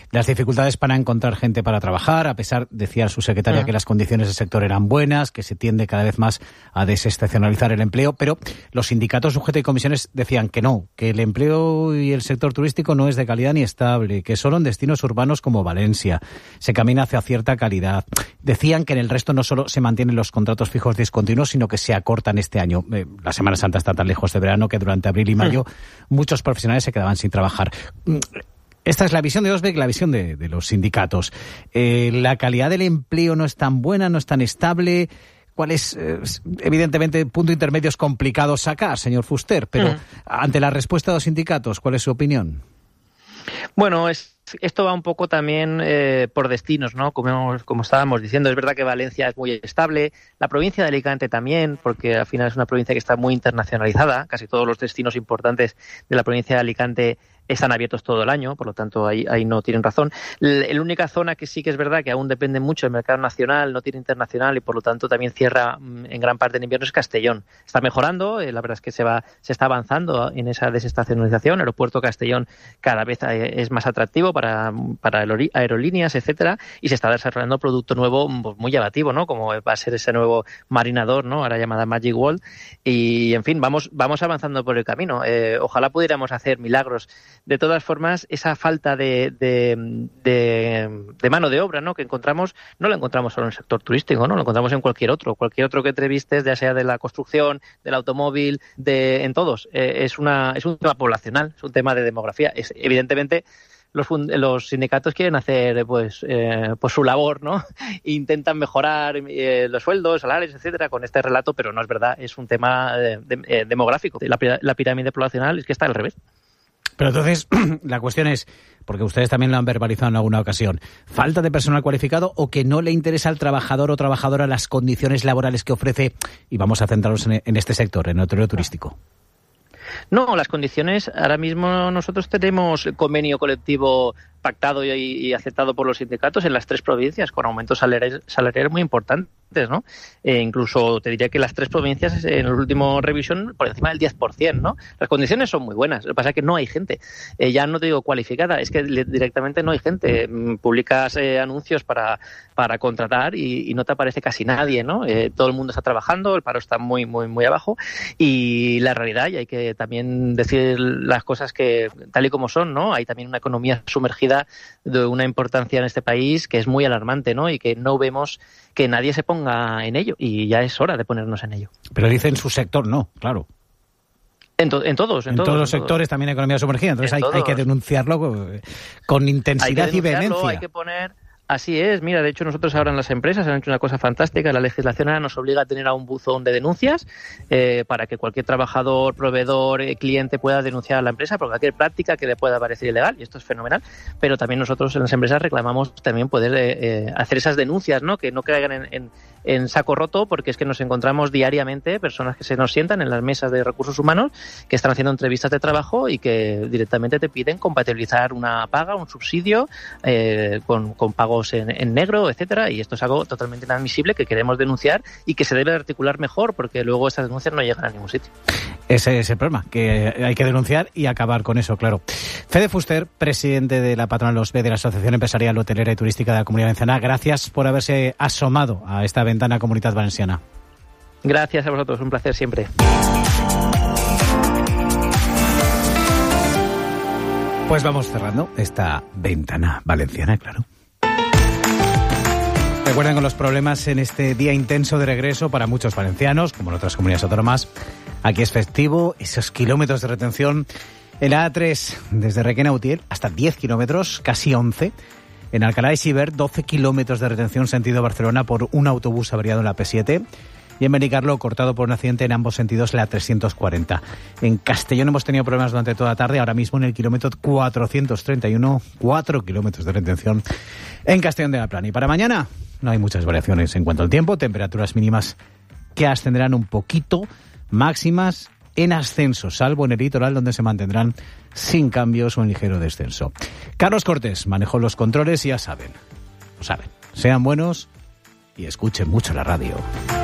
las dificultades para encontrar gente para trabajar, a pesar, decía su secretaria, que las condiciones del sector eran buenas, que se tiende cada vez más a desestacionalizar el empleo, pero los sindicatos UGT y comisiones decían que no, que el empleo y el sector turístico no es de calidad ni estable, que solo en destinos urbanos como Valencia se camina hacia cierta calidad. Decían que en el resto no solo se mantienen los contratos fijos discontinuos, sino que se acortan este año. La Semana Santa está tan lejos de verano que durante abril y mayo muchos profesionales se quedaban sin trabajar. Esta es la visión de Osbeck, la visión de los sindicatos. La calidad del empleo no es tan buena, no es tan estable. ¿Cuál es, evidentemente, punto intermedio es complicado sacar, señor Fuster, pero ante la respuesta de los sindicatos, ¿cuál es su opinión? Bueno, esto va un poco también por destinos, ¿no? Como estábamos diciendo, es verdad que Valencia es muy estable, la provincia de Alicante también, porque al final es una provincia que está muy internacionalizada, casi todos los destinos importantes de la provincia de Alicante están abiertos todo el año, por lo tanto ahí no tienen razón. La única zona que sí que es verdad que aún depende mucho del mercado nacional, no tiene internacional y por lo tanto también cierra en gran parte en invierno es Castellón. Está mejorando, la verdad es que se está avanzando en esa desestacionalización. El aeropuerto Castellón cada vez es más atractivo para aerolíneas, etcétera, y se está desarrollando producto nuevo muy llamativo, ¿no? Como va a ser ese nuevo marinador, ¿no? Ahora llamada Magic World. Y en fin, vamos avanzando por el camino. Ojalá pudiéramos hacer milagros. De todas formas, esa falta de mano de obra, ¿no? Que encontramos, no la encontramos solo en el sector turístico, ¿no? Lo encontramos en cualquier otro que entrevistes, ya sea de la construcción, del automóvil, en todos. Es un tema poblacional, es un tema de demografía. Evidentemente, los sindicatos quieren hacer pues su labor, ¿no? Intentan mejorar los sueldos, salarios, etcétera, con este relato, pero no es verdad, es un tema demográfico. La pirámide poblacional es que está al revés. Pero entonces, la cuestión es, porque ustedes también lo han verbalizado en alguna ocasión, ¿falta de personal cualificado o que no le interesa al trabajador o trabajadora las condiciones laborales que ofrece? Y vamos a centrarnos en este sector, en el hotelero turístico. No, las condiciones, ahora mismo nosotros tenemos convenio colectivo pactado y aceptado por los sindicatos en las 3 provincias, con aumentos salariales muy importantes, ¿no? Incluso te diría que las 3 provincias en la última revisión por encima del 10%, ¿no? Las condiciones son muy buenas, lo que pasa es que no hay gente, ya no te digo cualificada, es que directamente no hay gente. Publicas anuncios para contratar y no te aparece casi nadie, ¿no? Todo el mundo está trabajando, el paro está muy, muy, muy abajo y la realidad, y hay que también decir las cosas que tal y como son, ¿no? Hay también una economía sumergida de una importancia en este país que es muy alarmante, ¿no? Y que no vemos que nadie se ponga en ello y ya es hora de ponernos en ello. Pero dice en su sector, no, claro. En todos los sectores también economía sumergida, entonces hay que denunciarlo con intensidad y vehemencia. Hay que poner... Así es, mira, de hecho nosotros ahora en las empresas han hecho una cosa fantástica, la legislación ahora nos obliga a tener a un buzón de denuncias para que cualquier trabajador, proveedor, cliente pueda denunciar a la empresa por cualquier práctica que le pueda parecer ilegal, y esto es fenomenal, pero también nosotros en las empresas reclamamos también poder hacer esas denuncias, ¿no? Que no caigan en saco roto, porque es que nos encontramos diariamente personas que se nos sientan en las mesas de recursos humanos que están haciendo entrevistas de trabajo y que directamente te piden compatibilizar una paga, un subsidio con pagos en negro, etcétera, y esto es algo totalmente inadmisible que queremos denunciar y que se debe articular mejor, porque luego estas denuncias no llegan a ningún sitio. Ese es el problema, que hay que denunciar y acabar con eso, claro. Fede Fuster, presidente de la patronal OSBE de la Asociación Empresarial Hotelera y Turística de la Comunidad Valenciana, gracias por haberse asomado a esta ventana Comunitat Valenciana. Gracias a vosotros, un placer siempre. Pues vamos cerrando esta ventana valenciana, claro. Recuerden con los problemas en este día intenso de regreso para muchos valencianos, como en otras comunidades autónomas. Aquí es festivo, esos kilómetros de retención en la A3 desde Requena a Utiel hasta 10 kilómetros, casi 11. En Alcalá de Xivert, 12 kilómetros de retención sentido Barcelona por un autobús averiado en la P7. Y en Benicarló, cortado por un accidente en ambos sentidos, la 340. En Castellón hemos tenido problemas durante toda la tarde. Ahora mismo en el kilómetro 431, 4 kilómetros de retención en Castellón de la Plana. Y para mañana no hay muchas variaciones en cuanto al tiempo. Temperaturas mínimas que ascenderán un poquito, máximas en ascenso, salvo en el litoral, donde se mantendrán sin cambios o en ligero descenso. Carlos Cortés manejó los controles y ya saben, lo saben. Sean buenos y escuchen mucho la radio.